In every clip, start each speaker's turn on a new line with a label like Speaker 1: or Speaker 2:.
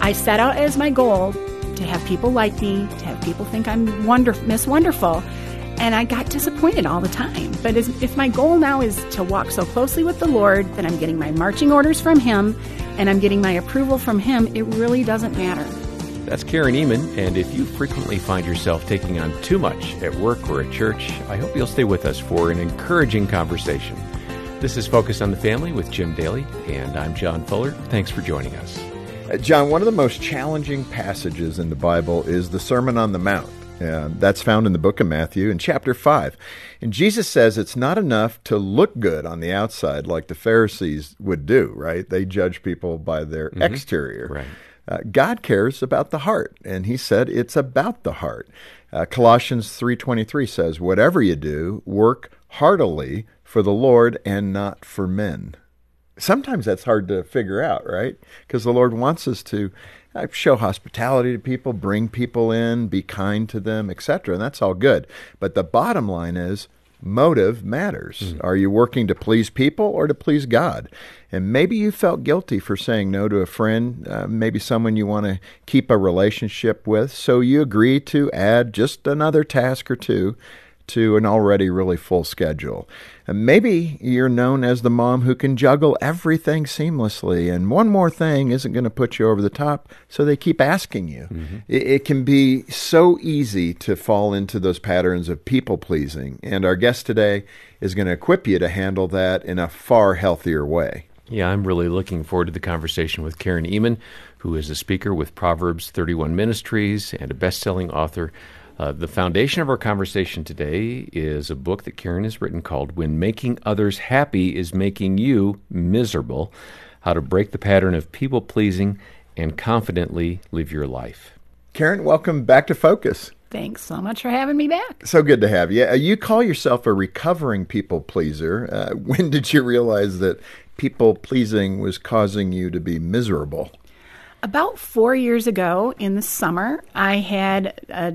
Speaker 1: I set out as my goal to have people like me, to have people think I'm Miss Wonderful, and I got disappointed all the time. But if my goal now is to walk so closely with the Lord that I'm getting my marching orders from Him and I'm getting my approval from Him, it really doesn't matter.
Speaker 2: That's Karen Ehman, and if you frequently find yourself taking on too much at work or at church, I hope you'll stay with us for an encouraging conversation. This is Focus on the Family with Jim Daly, and I'm John Fuller. Thanks for joining us.
Speaker 3: John, one of the most challenging passages in the Bible is the Sermon on the Mount. That's found in the book of Matthew in chapter 5. And Jesus says it's not enough to look good on the outside like the Pharisees would do, right? They judge people by their exterior.
Speaker 2: Right.
Speaker 3: God cares about the heart, and He said it's about the heart. Colossians 3:23 says, whatever you do, work heartily for the Lord and not for men. Sometimes that's hard to figure out, right? Because the Lord wants us to show hospitality to people, bring people in, be kind to them, etc., and that's all good. But the bottom line is, motive matters. Are you working to please people or to please God? And maybe you felt guilty for saying no to a friend, maybe someone you want to keep a relationship with, so you agree to add just another task or two to an already really full schedule. And maybe you're known as the mom who can juggle everything seamlessly, and one more thing isn't going to put you over the top, so they keep asking you. It can be so easy to fall into those patterns of people-pleasing, and our guest today is going to equip you to handle that in a far healthier way.
Speaker 2: Yeah, I'm really looking forward to the conversation with Karen Ehman, who is a speaker with Proverbs 31 Ministries and a best-selling author. The foundation of our conversation today is a book that Karen has written called When Making Others Happy is Making You Miserable, How to Break the Pattern of People-Pleasing and Confidently Live Your Life.
Speaker 3: Karen, welcome back to Focus.
Speaker 1: Thanks so much for having me back.
Speaker 3: So good to have you. You call yourself a recovering people-pleaser. When did you realize that people-pleasing was causing you to be miserable?
Speaker 1: About 4 years ago in the summer, I had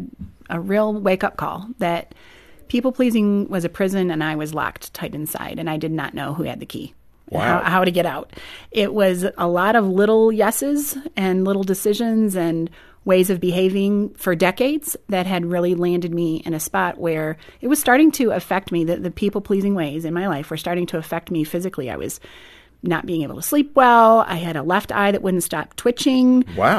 Speaker 1: a real wake-up call that people-pleasing was a prison and I was locked tight inside, and I did not know who had the key.
Speaker 3: Wow.
Speaker 1: How to get out. It was a lot of little yeses and little decisions and ways of behaving for decades that had really landed me in a spot where it was starting to affect me. The people-pleasing ways in my life were starting to affect me physically. I was not being able to sleep well. I had a left eye that wouldn't stop twitching.
Speaker 3: Wow.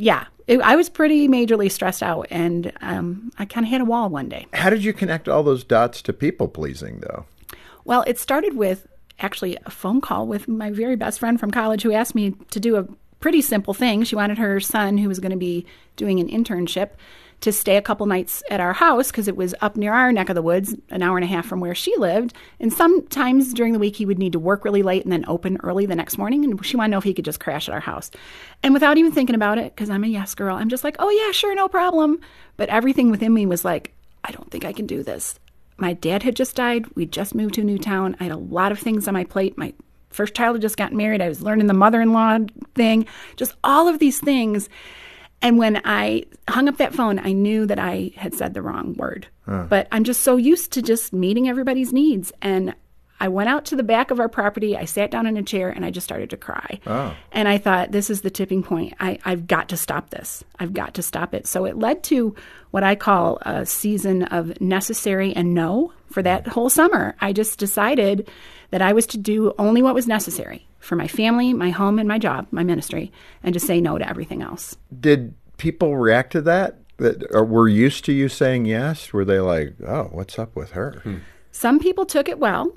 Speaker 1: I was pretty majorly stressed out, and I kind of hit a wall one day.
Speaker 3: How did you connect all those dots to people-pleasing, though?
Speaker 1: Well, it started with actually a phone call with my very best friend from college who asked me to do a pretty simple thing. She wanted her son, who was going to be doing an internship, to stay a couple nights at our house because it was up near our neck of the woods, an hour and a half from where she lived. And sometimes during the week, he would need to work really late and then open early the next morning. And she wanted to know if he could just crash at our house. And without even thinking about it, because I'm a yes girl, I'm just like, oh yeah, sure, no problem. But everything within me was like, I don't think I can do this. My dad had just died. We just moved to a new town. I had a lot of things on my plate. My first child had just gotten married. I was learning the mother-in-law thing, just all of these things. And when I hung up that phone, I knew that I had said the wrong word. But I'm just so used to just meeting everybody's needs. And I went out to the back of our property. I sat down in a chair and I just started to cry.
Speaker 3: Oh.
Speaker 1: And I thought, this is the tipping point. I've got to stop this. I've got to stop it. So it led to what I call a season of necessary and no for that whole summer. I just decided that I was to do only what was necessary for my family, my home, and my job, my ministry, and just say no to everything else.
Speaker 3: Did people react to that? Or were used to you saying yes? Were they like, oh, what's up with her?
Speaker 1: Some people took it well.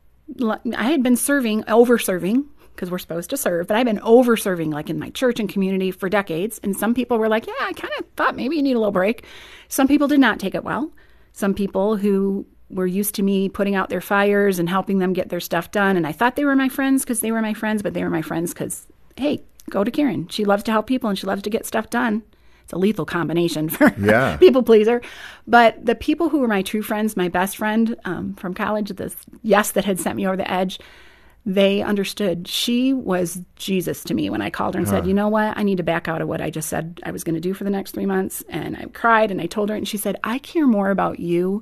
Speaker 1: I had been over-serving, because we're supposed to serve, but I've been over-serving like in my church and community for decades. And some people were like, yeah, I kind of thought maybe you need a little break. Some people did not take it well. Some people who were used to me putting out their fires and helping them get their stuff done. And I thought they were my friends because they were my friends, but they were my friends because, hey, go to Karen. She loves to help people and she loves to get stuff done. It's a lethal combination for people pleaser. But the people who were my true friends, my best friend from college, this yes that had sent me over the edge, they understood. She was Jesus to me when I called her and said, you know what, I need to back out of what I just said I was going to do for the next 3 months. And I cried and I told her, and she said, I care more about you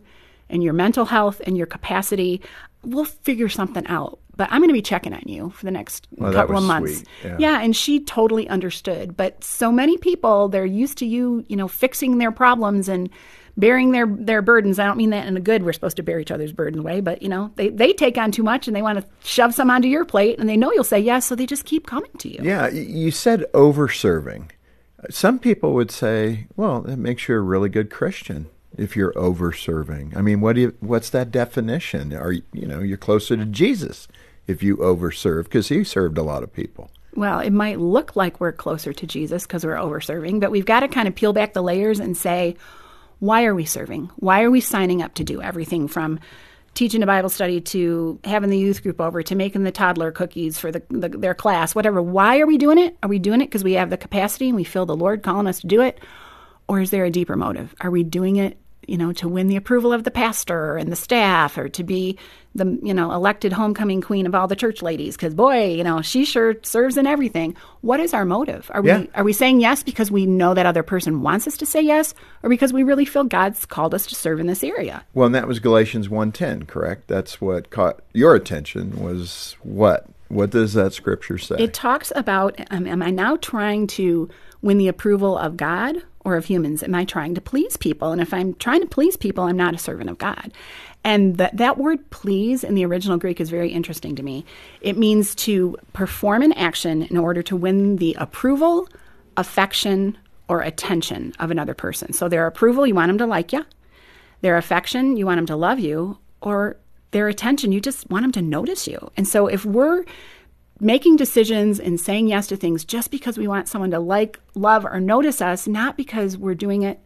Speaker 1: and your mental health and your capacity, we'll figure something out. But I'm going to be checking on you for the next couple of months.
Speaker 3: Sweet.
Speaker 1: Yeah, and she totally understood. But so many people, they're used to you, fixing their problems and bearing their burdens. I don't mean that in a good, we're supposed to bear each other's burdens way, but, they take on too much and they want to shove some onto your plate, and they know you'll say yes, so they just keep coming to you.
Speaker 3: Yeah, you said over-serving. Some people would say, well, that makes you a really good Christian if you're over-serving. I mean, what's that definition? You're closer to Jesus if you over-serve, because he served a lot of people.
Speaker 1: Well, it might look like we're closer to Jesus because we're over-serving, but we've got to kind of peel back the layers and say, why are we serving? Why are we signing up to do everything from teaching a Bible study to having the youth group over to making the toddler cookies for their class, whatever? Why are we doing it? Are we doing it because we have the capacity and we feel the Lord calling us to do it? Or is there a deeper motive? Are we doing it, to win the approval of the pastor and the staff, or to be the, elected homecoming queen of all the church ladies? Because boy, she sure serves in everything. What is our motive? Are we saying yes because we know that other person wants us to say yes, or because we really feel God's called us to serve in this area?
Speaker 3: Well, and that was Galatians 1:10, correct? That's what caught your attention. Was what? What does that scripture say?
Speaker 1: It talks about, am I now trying to win the approval of God or of humans? Am I trying to please people? And if I'm trying to please people, I'm not a servant of God. And that word please in the original Greek is very interesting to me. It means to perform an action in order to win the approval, affection, or attention of another person. So their approval, you want them to like you. Their affection, you want them to love you. Or their attention, you just want them to notice you. And so if we're making decisions and saying yes to things just because we want someone to like, love, or notice us, not because we're doing it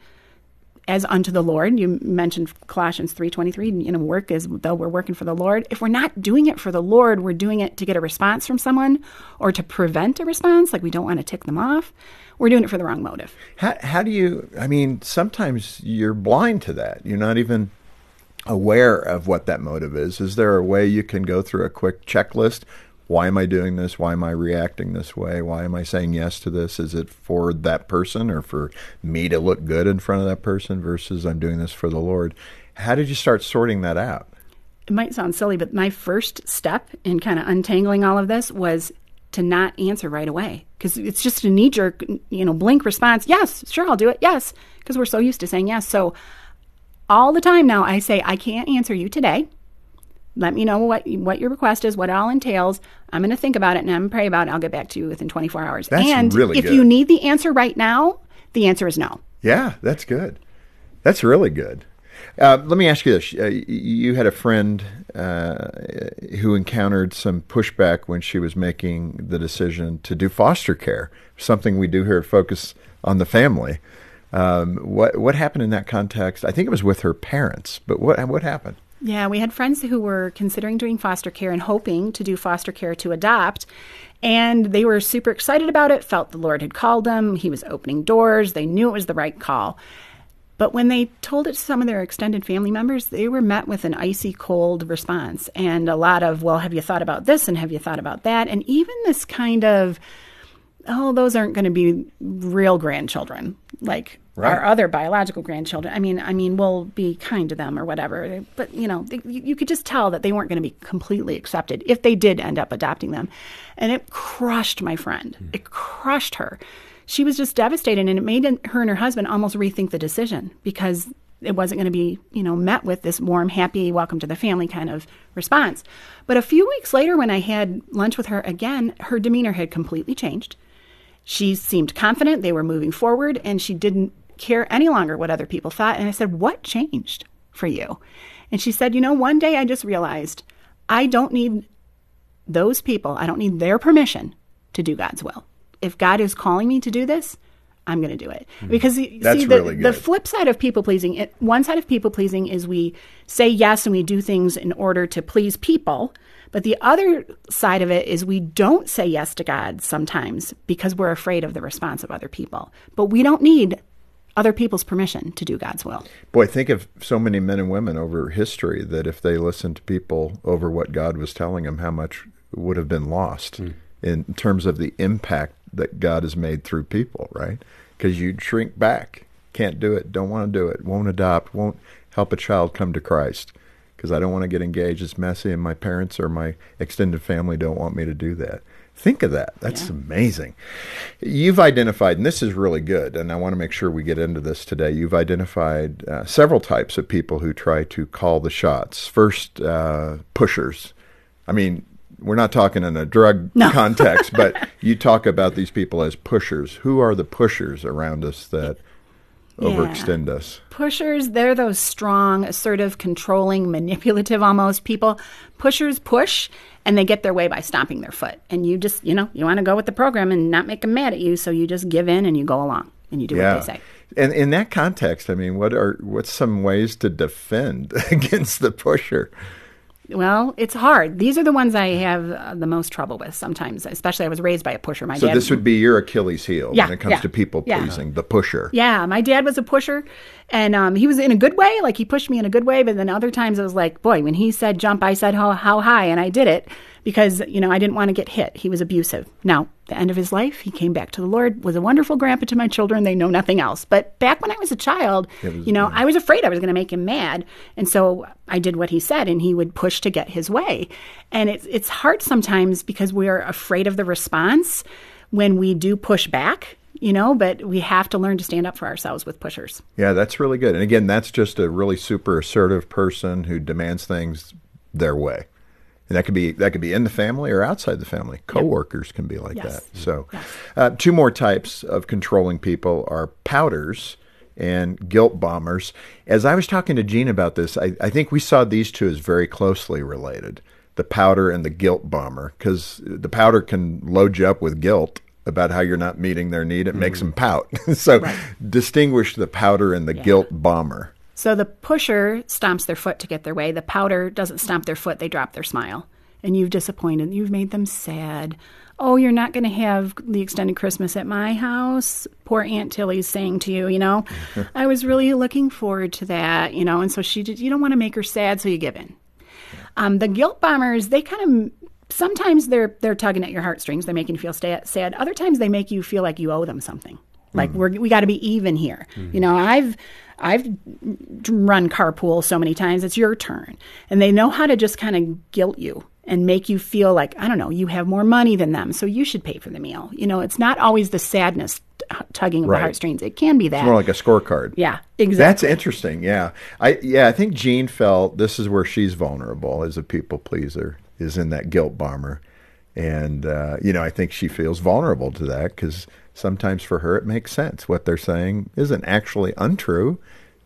Speaker 1: as unto the Lord. You mentioned Colossians 3:23, work as though we're working for the Lord. If we're not doing it for the Lord, we're doing it to get a response from someone or to prevent a response, like we don't want to tick them off. We're doing it for the wrong motive.
Speaker 3: How do you, sometimes you're blind to that. You're not even aware of what that motive is. Is there a way you can go through a quick checklist? Why am I doing this? Why am I reacting this way? Why am I saying yes to this? Is it for that person or for me to look good in front of that person versus I'm doing this for the Lord? How did you start sorting that out?
Speaker 1: It might sound silly, but my first step in kind of untangling all of this was to not answer right away, because it's just a knee-jerk, blink response. Yes, sure, I'll do it. Yes, because we're so used to saying yes. So all the time now I say, I can't answer you today. Let me know what your request is, what it all entails. I'm going to think about it and I'm going to pray about it. I'll get back to you within 24 hours.
Speaker 3: That's really
Speaker 1: if
Speaker 3: good.
Speaker 1: You need the answer right now, the answer is no.
Speaker 3: Yeah, that's good. That's really good. Let me ask you this. You had a friend who encountered some pushback when she was making the decision to do foster care, something we do here at Focus on the Family. What happened in that context? I think it was with her parents, but what happened?
Speaker 1: Yeah, we had friends who were considering doing foster care and hoping to do foster care to adopt, and they were super excited about it, felt the Lord had called them, he was opening doors, they knew it was the right call. But when they told it to some of their extended family members, they were met with an icy cold response and a lot of, well, have you thought about this and have you thought about that? And even this kind of, oh, those aren't going to be real grandchildren, like our other biological grandchildren. I mean, we'll be kind to them or whatever. But, you could just tell that they weren't going to be completely accepted if they did end up adopting them. And it crushed my friend. It crushed her. She was just devastated, and it made her and her husband almost rethink the decision because it wasn't going to be, met with this warm, happy, welcome to the family kind of response. But a few weeks later, when I had lunch with her again, her demeanor had completely changed. She seemed confident, they were moving forward, and she didn't care any longer what other people thought. And I said, what changed for you? And she said, one day I just realized I don't need those people, I don't need their permission to do God's will. If God is calling me to do this, I'm going to do it. Because the flip side of people-pleasing, one side of people-pleasing is we say yes and we do things in order to please people. But the other side of it is we don't say yes to God sometimes because we're afraid of the response of other people. But we don't need other people's permission to do God's will.
Speaker 3: Boy, think of so many men and women over history that if they listened to people over what God was telling them, how much would have been lost in terms of the impact that God has made through people, right? Because you'd shrink back, can't do it, don't want to do it, won't adopt, won't help a child come to Christ because I don't want to get engaged. It's messy, and my parents or my extended family don't want me to do that. Think of that. That's amazing. You've identified, and this is really good, and I want to make sure we get into this today. You've identified several types of people who try to call the shots. First, pushers. I mean, we're not talking in a drug context, but you talk about these people as pushers. Who are the pushers around us that overextend us?
Speaker 1: Pushers, they're those strong, assertive, controlling, manipulative almost people. Pushers push, and they get their way by stomping their foot. And you just, you want to go with the program and not make them mad at you, so you just give in and you go along and you do what they say.
Speaker 3: And in that context, I mean, what's some ways to defend against the pusher?
Speaker 1: Well, it's hard. These are the ones I have the most trouble with sometimes, especially I was raised by a pusher. My
Speaker 3: dad.
Speaker 1: So
Speaker 3: this would be your Achilles heel when it comes to people pleasing, the pusher.
Speaker 1: Yeah, my dad was a pusher, and he was in a good way. Like, he pushed me in a good way, but then other times I was like, boy, when he said jump, I said how high, and I did it because, I didn't want to get hit. He was abusive. Now, the end of his life, he came back to the Lord, was a wonderful grandpa to my children. They know nothing else. But back when I was a child, I was afraid I was going to make him mad. And so I did what he said, and he would push to get his way. And it's hard sometimes because we're afraid of the response when we do push back, but we have to learn to stand up for ourselves with pushers.
Speaker 3: Yeah, that's really good. And again, that's just a really super assertive person who demands things their way. And that could be in the family or outside the family. Coworkers can be like that. So, two more types of controlling people are pouters and guilt bombers. As I was talking to Gene about this, I think we saw these two as very closely related, the pouter and the guilt bomber, because the pouter can load you up with guilt about how you're not meeting their need. It makes them pout. So distinguish the pouter and the guilt bomber.
Speaker 1: So the pusher stomps their foot to get their way. The pouter doesn't stomp their foot. They drop their smile. And you've disappointed. You've made them sad. Oh, you're not going to have the extended Christmas at my house? Poor Aunt Tilly's saying to you, I was really looking forward to that, and so you don't want to make her sad, so you give in. The guilt bombers, they kind of, sometimes they're tugging at your heartstrings. They're making you feel sad. Other times they make you feel like you owe them something. Like, we got to be even here. I've run carpool so many times, it's your turn. And they know how to just kind of guilt you and make you feel like, I don't know, you have more money than them, so you should pay for the meal. It's not always the sadness tugging of the heartstrings. It can be that.
Speaker 3: It's more like a scorecard.
Speaker 1: Yeah, exactly.
Speaker 3: That's interesting, yeah. I think Jean felt this is where she's vulnerable as a people pleaser, is in that guilt bomber. And, I think she feels vulnerable to that because sometimes for her it makes sense. What they're saying isn't actually untrue,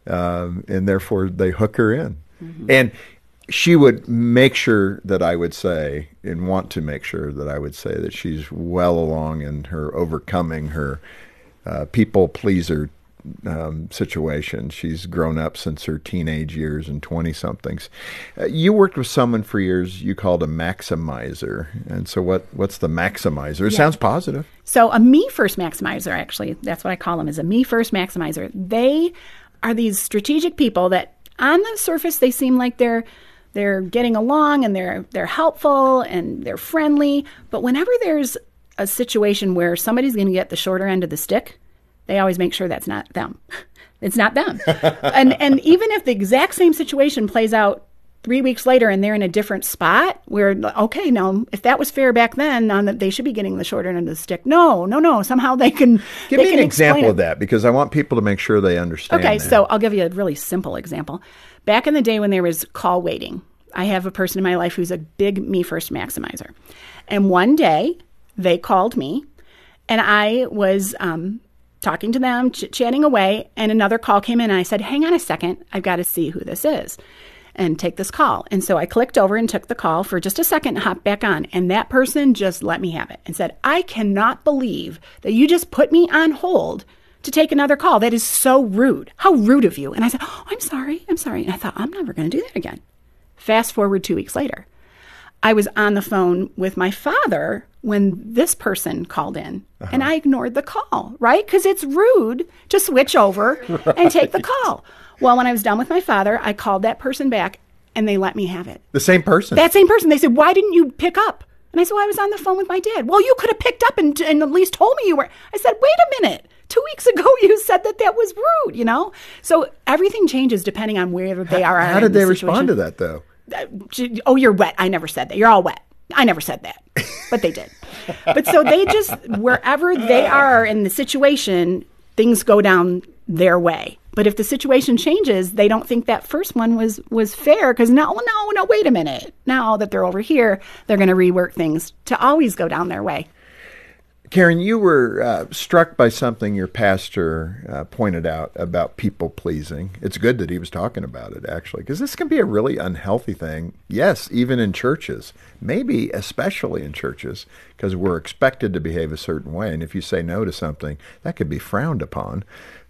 Speaker 3: and therefore they hook her in. Mm-hmm. And she would make sure that I would say, and want to make sure that I would say, that she's well along in her overcoming her people pleaser situation. She's grown up since her teenage years and 20-somethings. You worked with someone for years you called a maximizer. And so what's the maximizer? It sounds positive.
Speaker 1: So a me-first maximizer, actually, that's what I call them, is a me-first maximizer. They are these strategic people that on the surface they seem like they're getting along and they're helpful and they're friendly. But whenever there's a situation where somebody's going to get the shorter end of the stick, they always make sure that's not them. It's not them. And even if the exact same situation plays out 3 weeks later and they're in a different spot where, okay, now, if that was fair back then, they should be getting the shorter end of the stick. No. Somehow they can
Speaker 3: Give me an example of that, because I want people to make sure they understand
Speaker 1: Okay,
Speaker 3: that.
Speaker 1: So I'll give you a really simple example. Back in the day when there was call waiting, I have a person in my life who's a big me-first maximizer. And one day, they called me, and I was talking to them, chatting away, and another call came in, and I said, hang on a second, I've got to see who this is and take this call. And so I clicked over and took the call for just a second and hopped back on, and that person just let me have it and said, I cannot believe that you just put me on hold to take another call. That is so rude. How rude of you. And I said, oh, I'm sorry. And I thought, I'm never going to do that again. Fast forward 2 weeks later. I was on the phone with my father when this person called in, and I ignored the call, right? Because it's rude to switch over and take the call. Well, when I was done with my father, I called that person back, and they let me have it.
Speaker 3: The same person?
Speaker 1: That same person. They said, why didn't you pick up? And I said, well, I was on the phone with my dad. Well, you could have picked up and at least told me you were. I said, wait a minute. 2 weeks ago you said that was rude, you know? So everything changes depending on where they are.
Speaker 3: How did they respond to that, though?
Speaker 1: Oh, you're wet. I never said that. You're all wet. I never said that. But they did. But so they just, wherever they are in the situation, things go down their way. But if the situation changes, they don't think that first one was fair because no, wait a minute. Now that they're over here, they're going to rework things to always go down their way.
Speaker 3: Karen, you were struck by something your pastor pointed out about people pleasing. It's good that he was talking about it, actually, because this can be a really unhealthy thing. Yes, even in churches, maybe especially in churches, because we're expected to behave a certain way. And if you say no to something, that could be frowned upon.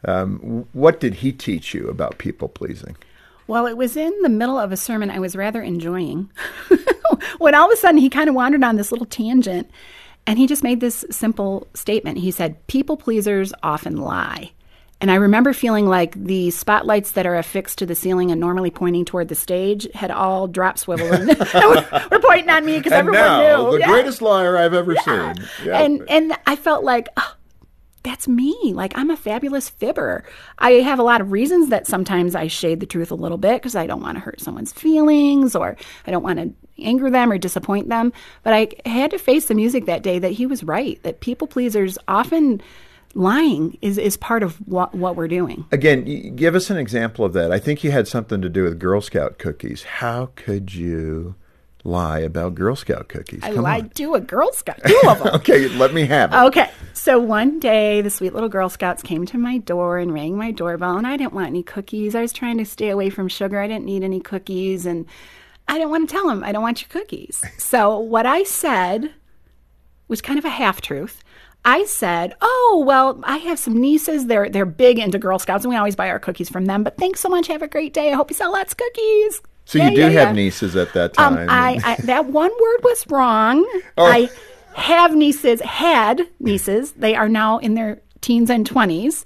Speaker 3: What did he teach you about people pleasing?
Speaker 1: Well, it was in the middle of a sermon I was rather enjoying when all of a sudden he kind of wandered on this little tangent. And he just made this simple statement. He said, people pleasers often lie. And I remember feeling like the spotlights that are affixed to the ceiling and normally pointing toward the stage had all drop swiveled and were pointing on me because everyone
Speaker 3: now,
Speaker 1: knew.
Speaker 3: The greatest liar I've ever seen.
Speaker 1: Yeah. And I felt like, oh, that's me. Like, I'm a fabulous fibber. I have a lot of reasons that sometimes I shade the truth a little bit because I don't want to hurt someone's feelings or I don't want to anger them or disappoint them. But I had to face the music that day that he was right, that people pleasers often lying is part of what we're doing.
Speaker 3: Again, give us an example of that. I think you had something to do with Girl Scout cookies. How could you lie about Girl Scout cookies?
Speaker 1: I lied to a Girl Scout, 2 of them.
Speaker 3: Okay, let me have it.
Speaker 1: Okay, so one day the sweet little Girl Scouts came to my door and rang my doorbell, and I didn't want any cookies. I was trying to stay away from sugar. I didn't need any cookies, and I didn't want to tell them, I don't want your cookies. So what I said was kind of a half-truth. I said, oh, well, I have some nieces. They're big into Girl Scouts, and we always buy our cookies from them. But thanks so much. Have a great day. I hope you sell lots of cookies.
Speaker 3: So you do have nieces at that time.
Speaker 1: I that one word was wrong. Oh. I have nieces, had nieces. They are now in their teens and 20s.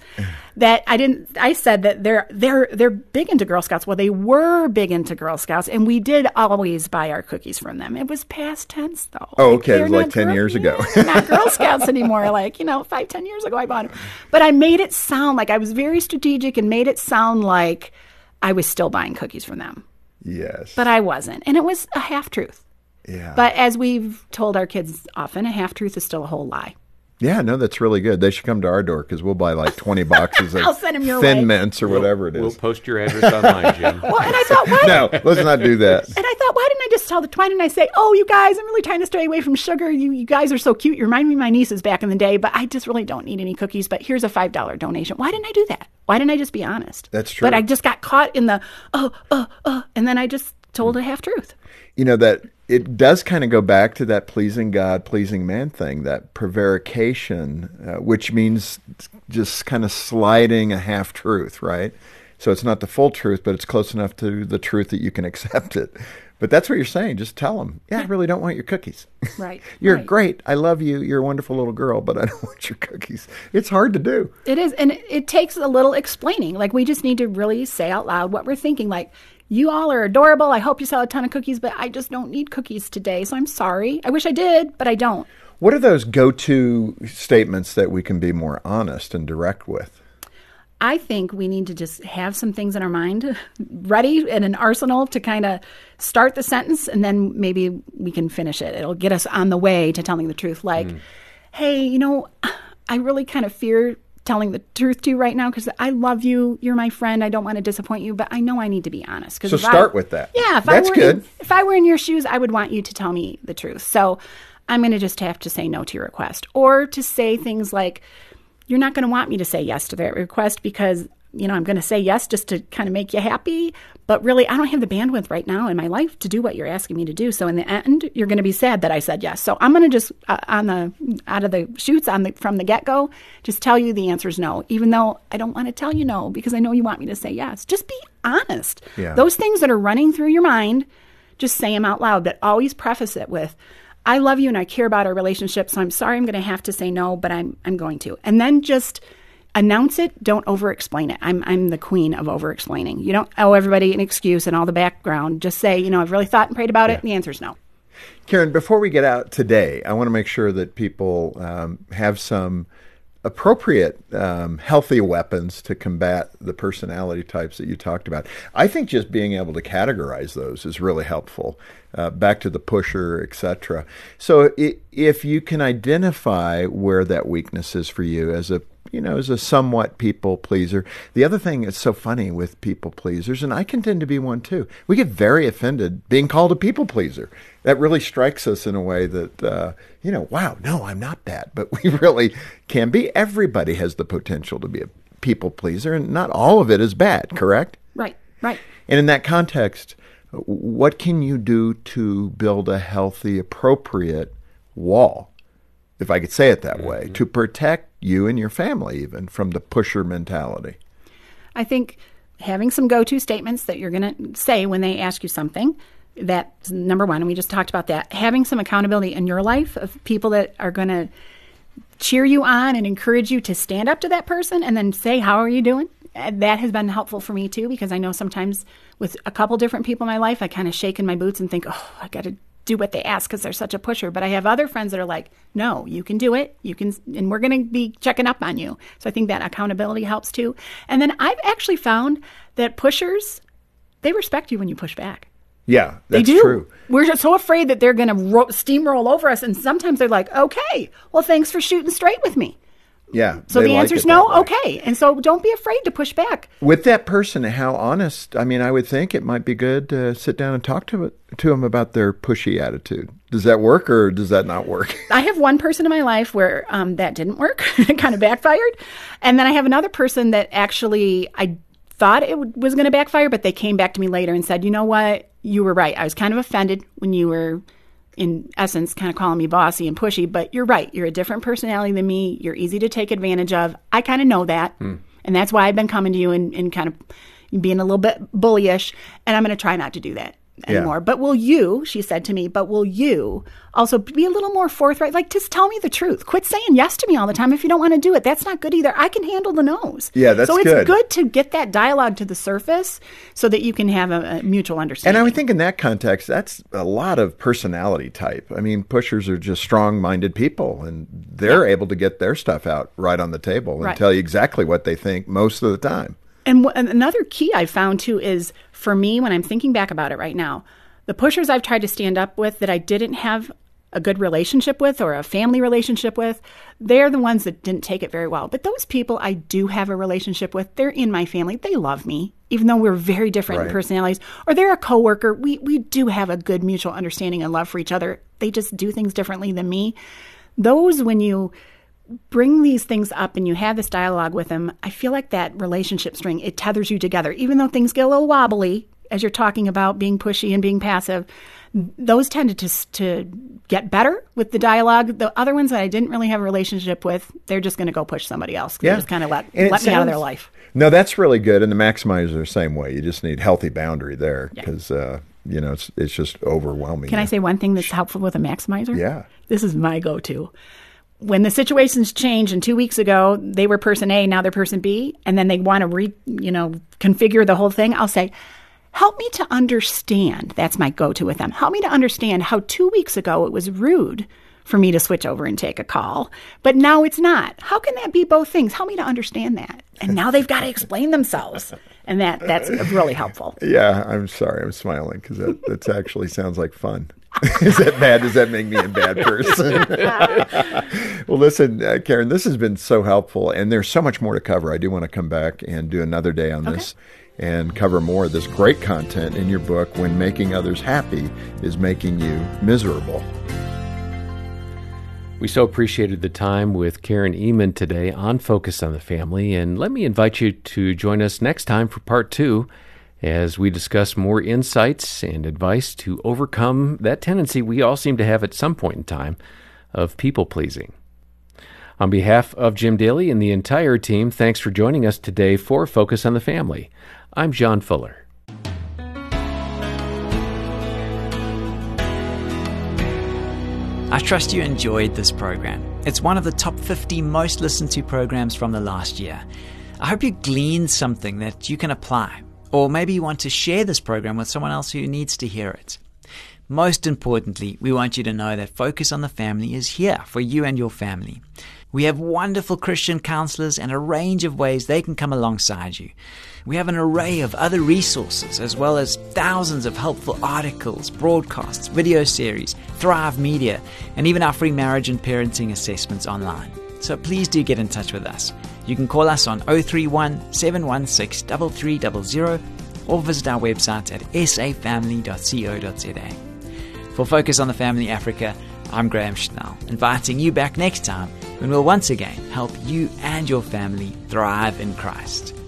Speaker 1: I said that they're big into Girl Scouts. Well, they were big into Girl Scouts, and we did always buy our cookies from them. It was past tense, though.
Speaker 3: Oh, okay. It was like 10 years ago.
Speaker 1: They're not Girl Scouts anymore. 5-10 years ago I bought them. But I made it sound like I was very strategic and made it sound like I was still buying cookies from them.
Speaker 3: Yes.
Speaker 1: But I wasn't. And it was a half-truth.
Speaker 3: Yeah.
Speaker 1: But as we've told our kids often, a half-truth is still a whole lie.
Speaker 3: Yeah, no, that's really good. They should come to our door because we'll buy like 20 boxes of
Speaker 1: I'll send them your
Speaker 3: Thin
Speaker 1: way.
Speaker 3: Mints or whatever it is.
Speaker 2: We'll post your address online, Jim.
Speaker 1: Well, and I thought,
Speaker 3: No, let's not do that.
Speaker 1: And I thought, why didn't I say, oh, you guys, I'm really trying to stay away from sugar. You guys are so cute. You remind me of my nieces back in the day, but I just really don't need any cookies. But here's a $5 donation. Why didn't I do that? Why didn't I just be honest?
Speaker 3: That's true.
Speaker 1: But I just got caught in the, and then I just told a half-truth.
Speaker 3: You know, that it does kind of go back to that pleasing God, pleasing man thing, that prevarication, which means just kind of sliding a half-truth, right? So it's not the full truth, but it's close enough to the truth that you can accept it. But that's what you're saying. Just tell them, I really don't want your cookies.
Speaker 1: Right.
Speaker 3: You're
Speaker 1: right.
Speaker 3: great. I love you. You're a wonderful little girl, but I don't want your cookies. It's hard to do.
Speaker 1: It is. And it takes a little explaining. Like, we just need to really say out loud what we're thinking. Like, you all are adorable. I hope you sell a ton of cookies, but I just don't need cookies today. So I'm sorry. I wish I did, but I don't.
Speaker 3: What are those go-to statements that we can be more honest and direct with?
Speaker 1: I think we need to just have some things in our mind ready in an arsenal to kind of start the sentence, and then maybe we can finish it. It'll get us on the way to telling the truth. Like, hey, I really kind of fear telling the truth to you right now because I love you. You're my friend. I don't want to disappoint you, but I know I need to be honest.
Speaker 3: So start with that.
Speaker 1: Yeah.
Speaker 3: That's good.
Speaker 1: If I were in your shoes, I would want you to tell me the truth. So I'm going to just have to say no to your request, or to say things like, you're not going to want me to say yes to that request because, I'm going to say yes just to kind of make you happy. But really, I don't have the bandwidth right now in my life to do what you're asking me to do. So in the end, you're going to be sad that I said yes. So I'm going to just, out of the chutes from the get-go, just tell you the answer is no, even though I don't want to tell you no because I know you want me to say yes. Just be honest.
Speaker 3: Yeah.
Speaker 1: Those things that are running through your mind, just say them out loud, but always preface it with, I love you and I care about our relationship, so I'm sorry I'm going to have to say no, but I'm going to. And then just announce it. Don't over-explain it. I'm the queen of over-explaining. You don't owe everybody an excuse and all the background. Just say, I've really thought and prayed about it, and the answer is no.
Speaker 3: Karen, before we get out today, I want to make sure that people have some appropriate, healthy weapons to combat the personality types that you talked about. I think just being able to categorize those is really helpful. Back to the pusher, etc. So if you can identify where that weakness is for you as a somewhat people pleaser. The other thing that's so funny with people pleasers, and I can tend to be one too, we get very offended being called a people pleaser. That really strikes us in a way that, wow, no, I'm not that. But we really can be. Everybody has the potential to be a people pleaser, and not all of it is bad, correct?
Speaker 1: Right.
Speaker 3: And in that context, what can you do to build a healthy, appropriate wall, if I could say it that way, to protect you and your family even from the pusher mentality?
Speaker 1: I think having some go-to statements that you're going to say when they ask you something, that's number one, and we just talked about that. Having some accountability in your life of people that are going to cheer you on and encourage you to stand up to that person and then say, how are you doing? That has been helpful for me too, because I know sometimes with a couple different people in my life, I kind of shake in my boots and think, oh, I got to do what they ask because they're such a pusher. But I have other friends that are like, no, you can do it. You can, and we're going to be checking up on you. So I think that accountability helps too. And then I've actually found that pushers, they respect you when you push back.
Speaker 3: Yeah, that's
Speaker 1: they do.
Speaker 3: True.
Speaker 1: We're just so afraid that they're going to steamroll over us. And sometimes they're like, okay, well, thanks for shooting straight with me.
Speaker 3: Yeah.
Speaker 1: So the answer is no, okay. And so don't be afraid to push back.
Speaker 3: With that person, how honest, I would think it might be good to sit down and talk to them about their pushy attitude. Does that work or does that not work?
Speaker 1: I have one person in my life where that didn't work. It kind of backfired. And then I have another person that actually I thought it was going to backfire, but they came back to me later and said, you know what? You were right. I was kind of offended when you were, in essence, kind of calling me bossy and pushy, but you're right. You're a different personality than me. You're easy to take advantage of. I kind of know that. And that's why I've been coming to you and kind of being a little bit bullyish. And I'm going to try not to do that anymore. Yeah. But will you, she said to me, but will you also be a little more forthright? Like, just tell me the truth. Quit saying yes to me all the time if you don't want to do it. That's not good either. I can handle the no's.
Speaker 3: Yeah, that's good.
Speaker 1: So it's good to get that dialogue to the surface so that you can have a mutual understanding.
Speaker 3: And I would think in that context, that's a lot of personality type. I mean, pushers are just strong-minded people, and they're able to get their stuff out right on the table and tell you exactly what they think most of the time.
Speaker 1: And another key I found, too, is for me, when I'm thinking back about it right now, the pushers I've tried to stand up with that I didn't have a good relationship with or a family relationship with, they're the ones that didn't take it very well. But those people I do have a relationship with, they're in my family. They love me, even though we're very different in personalities. Or they're a coworker. We do have a good mutual understanding and love for each other. They just do things differently than me. Those, when you bring these things up and you have this dialogue with them, I feel like that relationship string, it tethers you together. Even though things get a little wobbly as you're talking about being pushy and being passive, those tended to get better with the dialogue. The other ones that I didn't really have a relationship with, they're just going to go push somebody else. They just kind of let me out of their life.
Speaker 3: No, that's really good. And the maximizers are the same way. You just need healthy boundary there because, it's just overwhelming.
Speaker 1: Can I say one thing that's helpful with a maximizer?
Speaker 3: Yeah.
Speaker 1: This is my go-to. When the situations change, and 2 weeks ago they were person A, now they're person B, and then they want to configure the whole thing, I'll say, help me to understand. That's my go-to with them. Help me to understand how 2 weeks ago it was rude for me to switch over and take a call, but now it's not. How can that be both things? Help me to understand that. And now they've got to explain themselves. And that's really helpful.
Speaker 3: Yeah, I'm sorry. I'm smiling because that actually sounds like fun. Is that bad? Does that make me a bad person? Well, listen, Karen, this has been so helpful, and there's so much more to cover. I do want to come back and do another day on this and cover more of this great content in your book, When Making Others Happy is Making You Miserable.
Speaker 2: We so appreciated the time with Karen Ehman today on Focus on the Family, and let me invite you to join us next time for part 2 as we discuss more insights and advice to overcome that tendency we all seem to have at some point in time of people-pleasing. On behalf of Jim Daly and the entire team, thanks for joining us today for Focus on the Family. I'm John Fuller.
Speaker 4: I trust you enjoyed this program. It's one of the top 50 most listened to programs from the last year. I hope you gleaned something that you can apply. Or maybe you want to share this program with someone else who needs to hear it. Most importantly, we want you to know that Focus on the Family is here for you and your family. We have wonderful Christian counselors and a range of ways they can come alongside you. We have an array of other resources, as well as thousands of helpful articles, broadcasts, video series, Thrive Media, and even our free marriage and parenting assessments online. So please do get in touch with us. You can call us on 031 716 3300 or visit our website at safamily.co.za. For Focus on the Family Africa, I'm Graham Schnell, inviting you back next time when we'll once again help you and your family thrive in Christ.